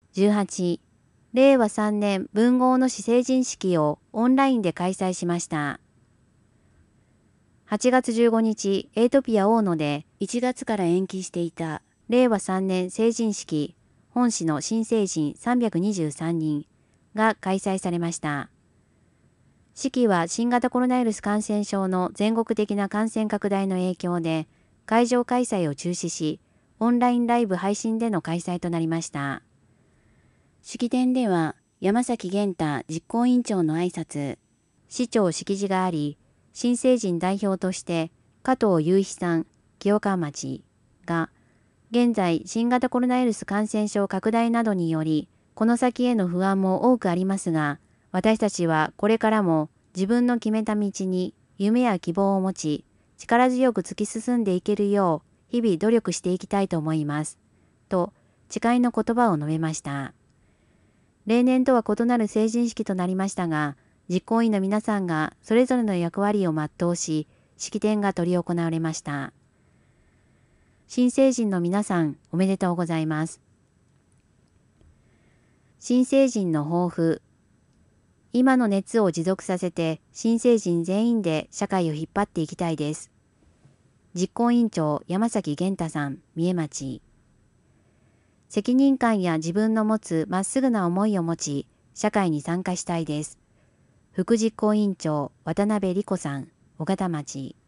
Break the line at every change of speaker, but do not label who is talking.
18、令和3年文豪の市成人式をオンラインで開催しました。8月15日、エイトピア大野で1月から延期していた令和3年成人式本市の新成人323人が開催されました。式は新型コロナウイルス感染症の全国的な感染拡大の影響で会場開催を中止し、オンラインライブ配信での開催となりました。式典では山崎源太実行委員長の挨拶、市長式辞があり、新成人代表として加藤雄一さん、清川町が、現在新型コロナウイルス感染症拡大などにより、この先への不安も多くありますが、私たちはこれからも自分の決めた道に夢や希望を持ち、力強く突き進んでいけるよう日々努力していきたいと思います。と、誓いの言葉を述べました。例年とは異なる成人式となりましたが、実行委員の皆さんがそれぞれの役割を全うし、式典が執り行われました。新成人の皆さん、おめでとうございます。新成人の抱負。今の熱を持続させて、新成人全員で社会を引っ張っていきたいです。実行委員長山崎源太さん、三重町。責任感や自分の持つまっすぐな思いを持ち、社会に参加したいです。副実行委員長渡辺理子さん、小形町。